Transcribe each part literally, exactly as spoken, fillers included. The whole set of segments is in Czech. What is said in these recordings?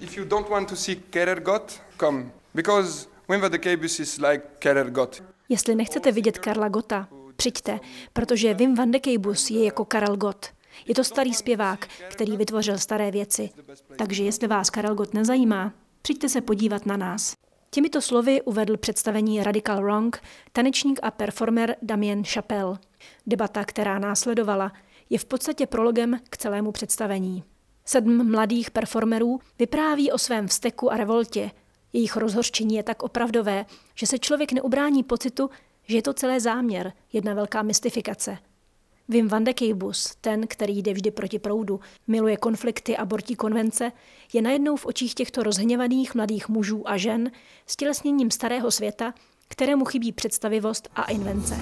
If you don't want to see Kerergot, come, because Wim van de Keibus is like Kerergot. Jestli nechcete vidět Karla Gotta, přijďte, protože Wim van de Keibus je jako Karel Gott. Je to starý zpěvák, který vytvořil staré věci. Takže jestli vás Karel Gott nezajímá, přijďte se podívat na nás. Těmito slovy uvedl představení Radical Wrong tanečník a performer Damien Chapelle. Debata, která následovala, je v podstatě prologem k celému představení. Sedm mladých performerů vypráví o svém vzteku a revoltě. Jejich rozhořčení je tak opravdové, že se člověk neubrání pocitu, že je to celé záměr, jedna velká mystifikace. Wim van de Keibus, ten, který jde vždy proti proudu, miluje konflikty a bortí konvence, je najednou v očích těchto rozhněvaných mladých mužů a žen stělesněním starého světa, kterému chybí představivost a invence.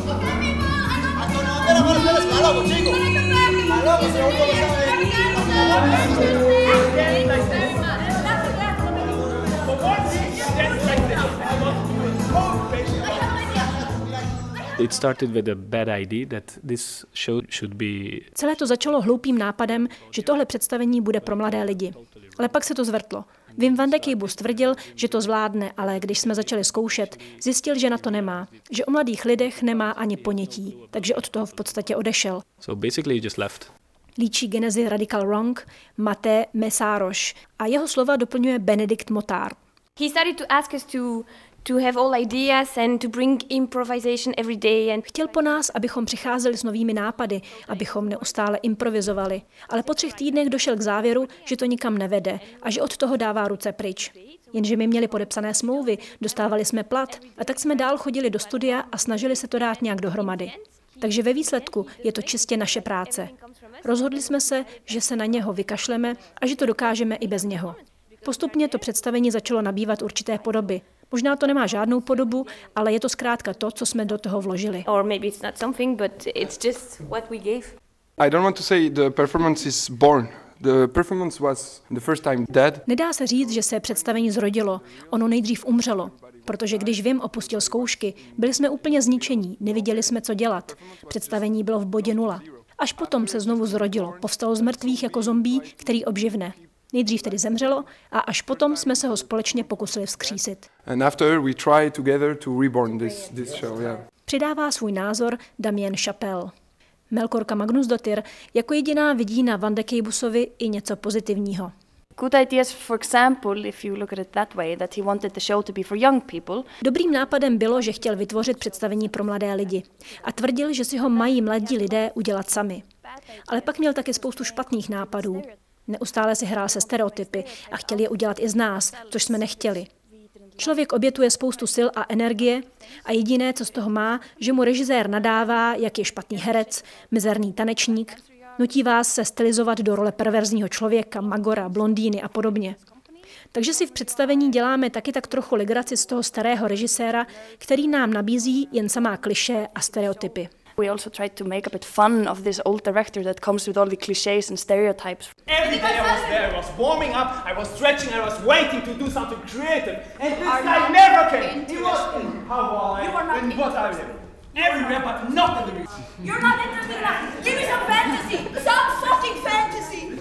It started with a bad idea that this show should be... Celé to začalo hloupým nápadem, že tohle představení bude pro mladé lidi. Ale pak se to zvrtlo. Wim van de Keibus tvrdil, že to zvládne, ale když jsme začali zkoušet, zjistil, že na to nemá. Že o mladých lidech nemá ani ponětí. Takže od toho v podstatě odešel. So basically he just left. Líčí genezi Radical Wrong Maté Messaroš a jeho slova doplňuje Benedikt Motár. He started to ask us to to have all ideas and to bring improvisation every day and Chtěl po nás, abychom přicházeli s novými nápady, abychom neustále improvizovali, ale po třech týdnech došel k závěru, že to nikam nevede a že od toho dává ruce pryč. Jenže my měli podepsané smlouvy, dostávali jsme plat a tak jsme dál chodili do studia a snažili se to dát nějak dohromady. Takže ve výsledku je to čistě naše práce. Rozhodli jsme se, že se na něho vykašleme a že to dokážeme i bez něho. Postupně to představení začalo nabývat určité podoby. Možná to nemá žádnou podobu, ale je to zkrátka to, co jsme do toho vložili. or maybe it's not something but it's just what we gave. I don't want to say the performance is born. The performance was the first time dead. Nedá se říct, že se představení zrodilo. Ono nejdřív umřelo. Protože když Wim opustil zkoušky, byli jsme úplně zničení, neviděli jsme, co dělat. Představení bylo v bodě nula. Až potom se znovu zrodilo, povstalo z mrtvých jako zombie, který obživne. Nejdřív tedy zemřelo a až potom jsme se ho společně pokusili vzkřísit. And after we try together to reborn this this show, yeah. Přidává svůj názor Damien Chapelle. Melkorka Magnusdottir jako jediná vidí na Van de Keibusovi i něco pozitivního. Good ideas, for example, if you look at it that way, that he wanted the show to be for young people. Dobrým nápadem bylo, že chtěl vytvořit představení pro mladé lidi a tvrdil, že si ho mají mladí lidé udělat sami. Ale pak měl taky spoustu špatných nápadů. Neustále si hrál se stereotypy a chtěl je udělat i z nás, což jsme nechtěli. Člověk obětuje spoustu sil a energie a jediné, co z toho má, že mu režisér nadává, jak je špatný herec, mizerný tanečník, nutí vás se stylizovat do role perverzního člověka, magora, blondýny a podobně. Takže si v představení děláme taky tak trochu legraci z toho starého režiséra, který nám nabízí jen samá klišé a stereotypy. We also tried to make a bit fun of this old director that comes with all the clichés and stereotypes. Every day I was there, I was warming up, I was stretching, I was waiting to do something creative. And this guy never came. He was how are I? And what are you? Everywhere but not in the music. You're not interested enough. Give me some fantasy. Some fucking fantasy.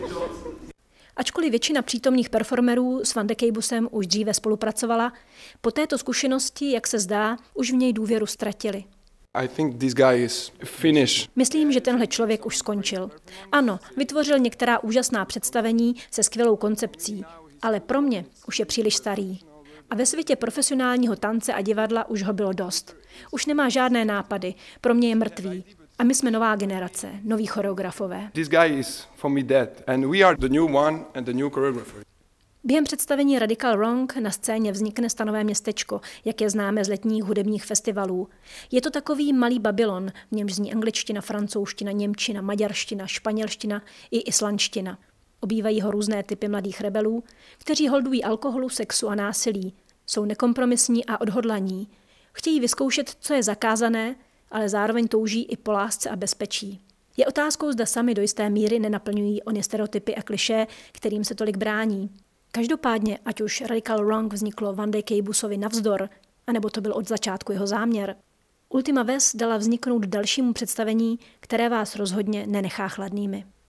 Ačkoliv většina přítomných performerů s Van de Keibusem už dříve spolupracovala, po této zkušenosti, jak se zdá, už v něj důvěru ztratili. I think this guy is finished. Myslím, že tenhle člověk už skončil. Ano, vytvořil některá úžasná představení se skvělou koncepcí, ale pro mě už je příliš starý. A ve světě profesionálního tance a divadla už ho bylo dost. Už nemá žádné nápady, pro mě je mrtvý. A my jsme nová generace, noví choreografové. This guy is for me dead and we are the new one and the new choreographer. Během představení Radical Wrong na scéně vznikne stanové městečko, jak je známe z letních hudebních festivalů. Je to takový malý Babylon, v němž zní angličtina, francouzština, němčina, maďarština, španělština i islandština. Obývají ho různé typy mladých rebelů, kteří holdují alkoholu, sexu a násilí. Jsou nekompromisní a odhodlaní. Chtějí vyzkoušet, co je zakázané, ale zároveň touží i po lásce a bezpečí. Je otázkou, zda sami do jisté míry nenaplňují ony stereotypy a klišé, kterým se tolik brání. Každopádně, ať už Radical Wrong vzniklo Van de Keibusovi navzdor, anebo to byl od začátku jeho záměr, Ultima Ves dala vzniknout dalšímu představení, které vás rozhodně nenechá chladnými.